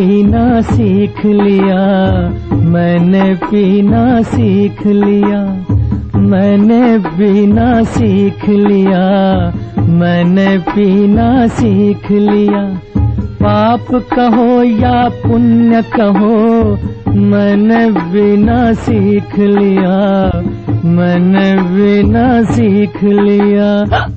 पीना सीख लिया, मैंने पीना सीख लिया, मैंने पीना सीख लिया, मैंने पीना सीख लिया। पाप कहो या पुण्य कहो, मैंने पीना सीख लिया, मैंने पीना सीख लिया।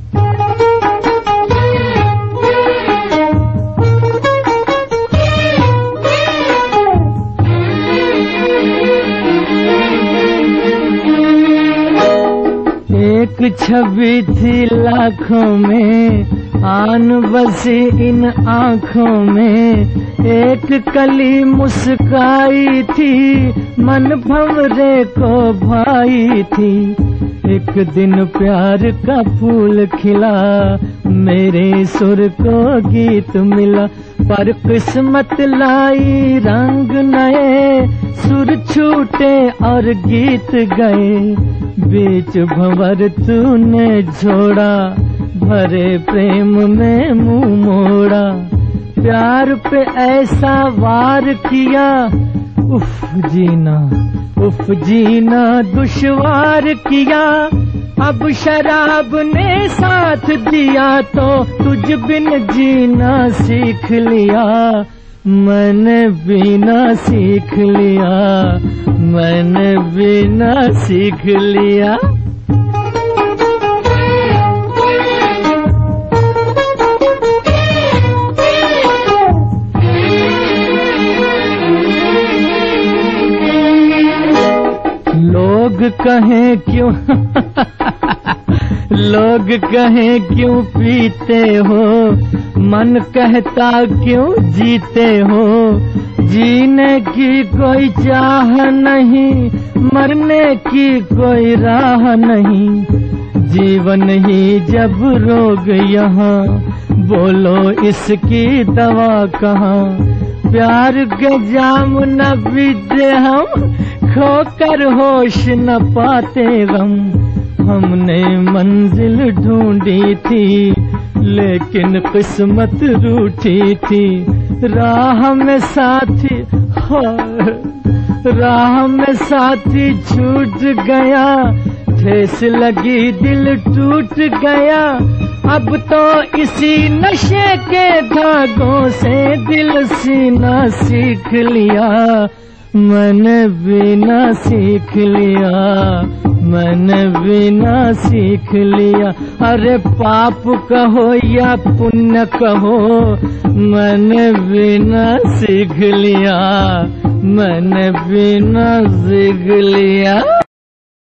एक छवि थी लाखों में, आन बसी इन आँखों में, एक कली मुस्काई थी, मन भंवरे को भाई थी। एक दिन प्यार का फूल खिला, मेरे सुर को गीत मिला, पर किस्मत लाई रंग नए, सुर छूटे और गीत गए। बीच भंवर तूने छोड़ा, भरे प्रेम में मुंह मोड़ा, प्यार पे ऐसा वार किया, उफ जीना दुश्वार किया। अब शराब ने साथ दिया तो तुझ बिन जीना सीख लिया, मैंने पीना सीख लिया, मैंने पीना सीख लिया। लोग कहें क्यों लोग कहें क्यों पीते हो, मन कहता क्यों जीते हो। जीने की कोई चाह नहीं, मरने की कोई राह नहीं। जीवन ही जब रोग यहाँ, बोलो इसकी दवा कहाँ। प्यार के जाम न पीते हम, खोकर होश न पाते गम। हमने मंजिल ढूंढी थी, लेकिन किस्मत रूठी थी। राह में साथी छूट गया, ठेस लगी दिल टूट गया। अब तो इसी नशे के धागों से दिल सीना सीख लिया, मैंने पीना सीख लिया, मैंने पीना सीख लिया। अरे पाप कहो या पुण्य कहो, मैंने पीना सीख लिया, मैंने पीना सीख लिया।